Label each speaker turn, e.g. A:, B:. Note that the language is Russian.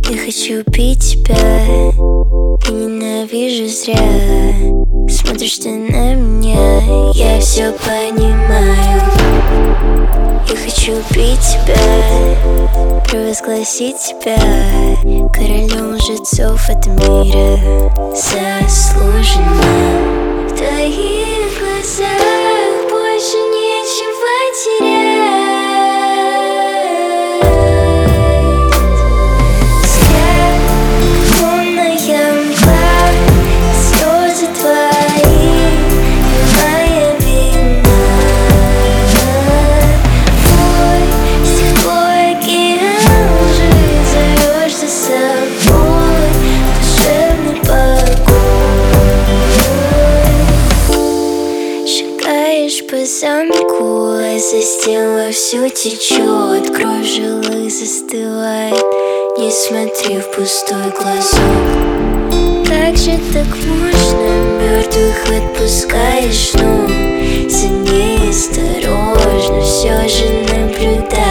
A: Я хочу пить тебя и ненавижу зря. Смотришь ты на меня, я все понимаю. Я хочу пить тебя, провозгласить тебя королем лжецов этого мира. Заслуженно в твоих глазах больше нечего терять. По замку, а за стен вовсю течет. Кровь в жилах застывает. Не смотри в пустой глазок. Как же так можно? Мертвых отпускаешь, но за ней осторожно все же наблюдаешь.